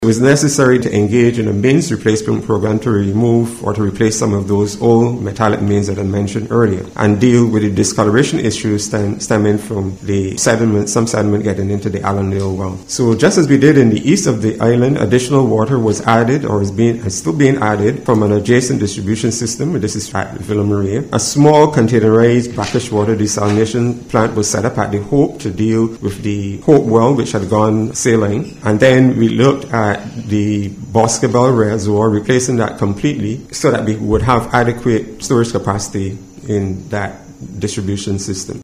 It was necessary to engage in a mains replacement program to remove or to replace some of those old metallic mains that I mentioned earlier and deal with the discoloration issues stemming from the sediment, some sediment getting into the Allendale well. So just as we did in the east of the island, additional water was added or is still being added from an adjacent distribution system. This is at Villa Maria. A small containerized brackish water desalination plant was set up at the Hope to deal with the Hope well, which had gone saline. And then we looked at the Boscobel reservoir, replacing that completely so that we would have adequate storage capacity in that distribution system.